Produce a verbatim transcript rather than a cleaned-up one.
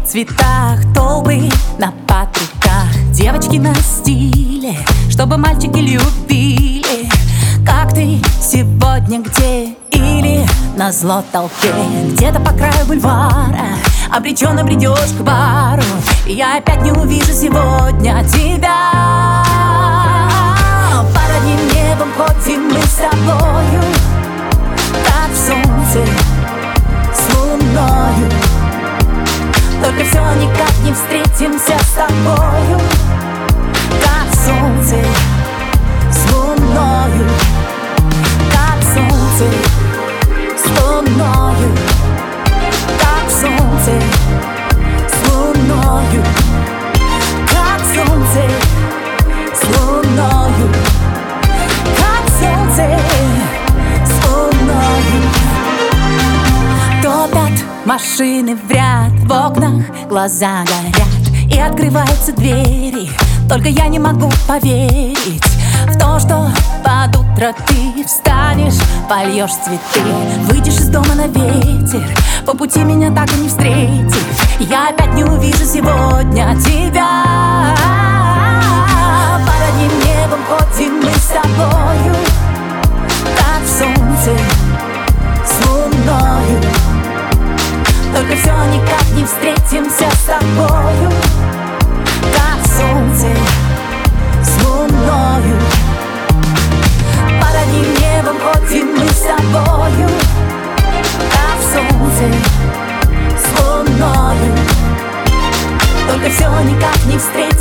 цветах, толпы на патриках, девочки на стиле, чтобы мальчики любили. Как ты сегодня, где? Или назло толпе, где-то по краю бульвара обреченно бредешь к бару, и я опять не увижу сегодня тебя. Под одним небом ходим мы с тобою, как в солнце с луною. Только все никак не встретимся с тобою, как в солнце с луною, как в солнце с луною, как солнце с луною, как солнце с луною, как солнце с луною. Топят машины в ряд, в окнах глаза горят, и открываются двери. Только я не могу поверить в то, что под утро ты встанешь, польешь цветы, выйдешь из дома на ветер, по пути меня так и не встретив. Я опять не увижу сегодня тебя. Под одним небом ходим мы с тобою, как солнце с луною. Только все никак не встретимся с тобою, как солнце с луною. Под одним небом ходим мы с тобою, как солнце с луною. Только все никак не встретимся.